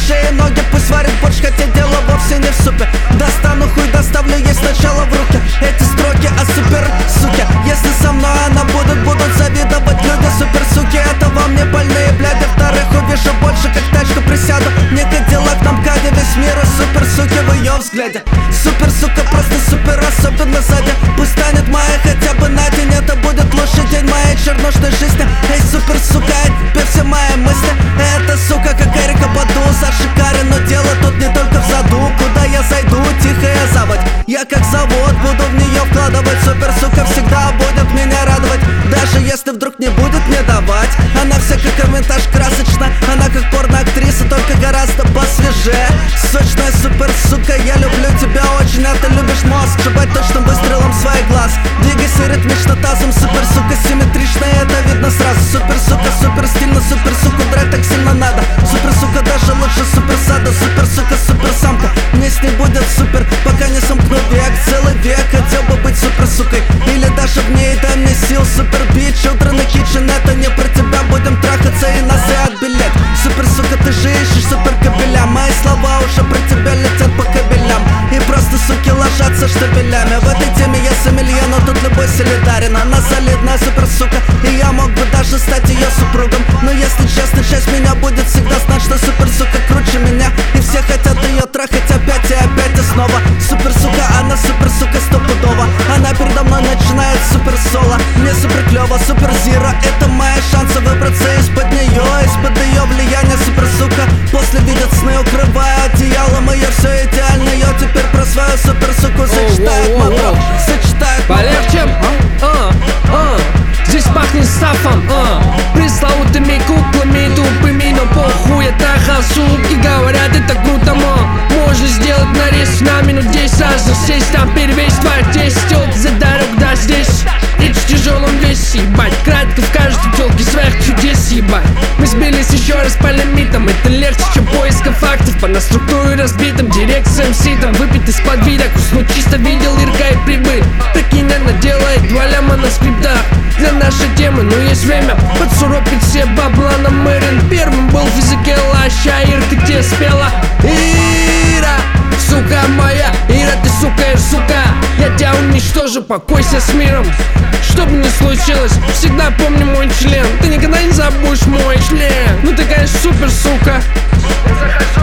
шее ноги, пусть варит борщ, хотя дело вовсе не в супе. Достану хуй, доставлю ей сначала в руки эти строки о супер суке. Если со мной она будут завидовать люди. Супер суки, это во мне больные бляди. Вторых увижу больше, как тачку присяду. Не Кадиллак на МКАДе, весь мир и супер суки в ее взгляде. Супер сука, просто супер, особенно сзади. Пусть станет моей хотя бы на день, это будет лучший день моей чернушной жизни. Эй, супер сука, теперь все мои мысли. Эта сука, как Эрика Баду, Саша Карин. Но дело тут не только в заду. Куда я зайду, тихая заводь. Я как завод буду в нее вкладывать. Супер сука всегда будет меня радовать. Даже если вдруг не будет мне давать. Она вся как комментаж красочна. Она как порно-актриса, только гораздо посвежее. Сочная супер сука, я люблю тебя очень, а ты любишь мозг. Шибать точным выстрелом в свой глаз. Двигайся ритмично тазом, супер сука, симметрично, это видно сразу. Супер сука, супер стильно, супер суку драть так сильно надо. Супер сука, даже лучше супер сада. Супер сука, супер самка, мне с ней будет супер, пока не сомкну век. Целый век хотел бы быть супер сукой, или даже в ней дай мне сил. Супер бит, children kitchen, это не про тебя. Будем трахаться и нас и отбелять. Супер сука, ты же ищешь супер кабеля. Мои слова уже про тебя летят по кабелям. И просто суки ложатся штабелями. В этой теме я сомелье, но тут любой солидарен. Она солидная супер сука, и я мог бы даже стать ее супругом. Но если честно, часть меня будет всегда знать, что супер сука круче меня. И все хотят ее трахать опять и опять и снова. Супер сука, она супер сука стопудово. Она передо мной начинает супер соло. Мне супер клево, супер зира. Это мои шансы выбраться из-под нее, из-под ее влияния. Супер сука, после видят сны, укрывая одеялом ее. Все идеально, ее теперь про свою супер суку сочетает мабро, сочетает полегче, здесь пахнет сафом, пресловутыми куклами тупыми, но похуй, я трахал суки, говорят это круто, можно сделать нарез на минут 10 сразу сесть, там перевесить твоих 10 тёлки за дорогу, да здесь речь в тяжелом весе, ебать, кратко в каждой тёлке своих чудес, ебать. Мы сбились еще раз по лимитам, это легче, чем поиска фактов. По на структуре разбитым, директ с МС, там выпит из-под вида, куснуть чисто видел Ирка и прибыль. Прикинь, она делает 2 ляма на скриптах для нашей темы, но есть время подсуропить все бабла на Мэрин. Первым был Физикелла, ща Ирка тебе спела. Ира, сука моя, Ира, ты сука, сука. Я тебя уничтожу, покойся с миром. Что бы ни случилось, всегда помни мой член. Ты никогда не забудешь мой член. Ну ты, конечно, супер сука.